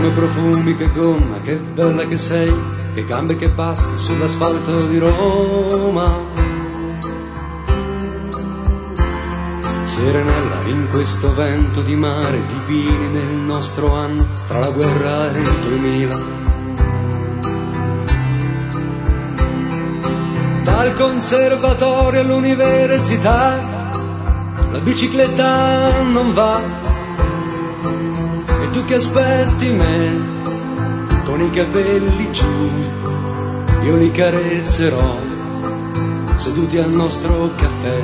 come profumi, che gomma, che bella che sei, che gambe che passi sull'asfalto di Roma. Serenella, in questo vento di mare, di pini nel nostro anno, tra la guerra e il 2000. Dal conservatorio all'università, la bicicletta non va. E tu che aspetti me, con i capelli giù, io li carezzerò, seduti al nostro caffè.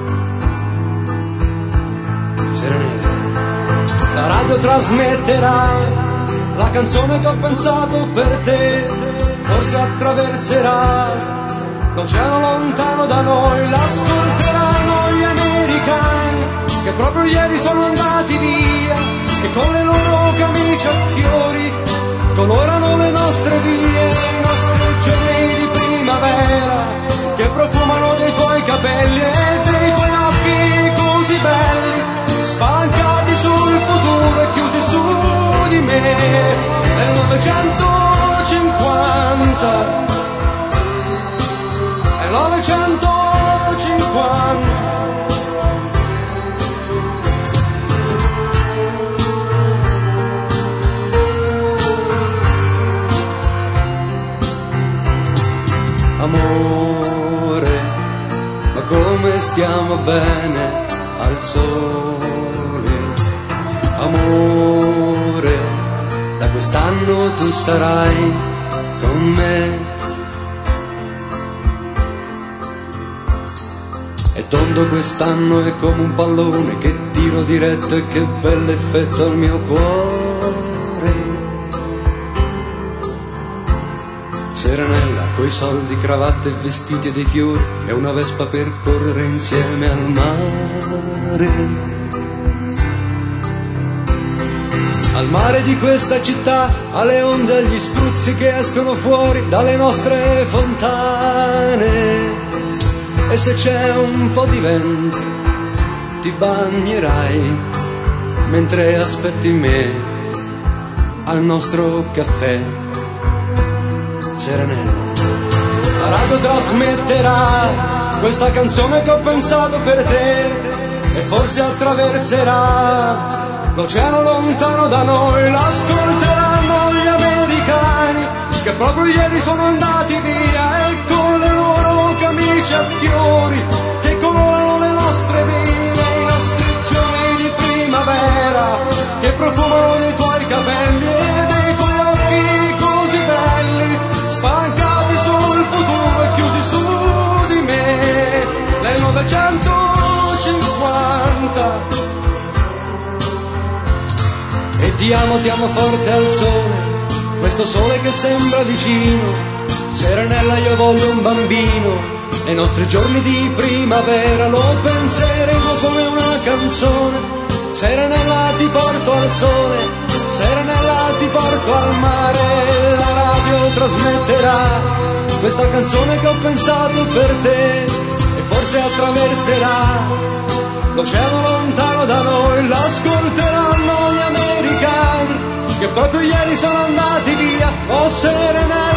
Serenella, la radio trasmetterà la canzone che ho pensato per te, forse attraverserà l'oceano lontano da noi, l'ascolteranno gli americani che proprio ieri sono andati via e con le loro camicie a fiori colorano le nostre vie, i nostri giorni di primavera che profumano dei tuoi capelli e dei tuoi occhi così belli, spalancati sul futuro e chiusi su di me. Nel 950 Amore, ma come stiamo bene al sole. Amore, da quest'anno tu sarai con me. È tondo quest'anno, è come un pallone che tiro diretto e che bell'effetto al mio cuore. Serenella, coi soldi, cravatte e vestiti e dei fiori, e una vespa per correre insieme al mare. Al mare di questa città, alle onde, agli spruzzi che escono fuori dalle nostre fontane. E se c'è un po' di vento ti bagnerai mentre aspetti me al nostro caffè. Serenella, la radio trasmetterà questa canzone che ho pensato per te e forse attraverserà l'oceano lontano da noi, l'ascolteranno gli americani che proprio ieri sono andati via e con le loro camicie a fiori che colorano le nostre vite, i nostri giorni di primavera che profumano dei tuoi capelli e dei tuoi occhi così belli, spalancati sul futuro e chiusi su di me. Nel 950 e ti amo forte al sole, questo sole che sembra vicino. Serenella, io voglio un bambino e i nostri giorni di primavera lo penseremo come una canzone. Serenella, ti porto al sole, Serenella, ti porto al mare. La radio trasmetterà questa canzone che ho pensato per te e forse attraverserà l'oceano lontano da noi, l'ascolteranno gli americani che proprio ieri sono andati via. Oh Serenella,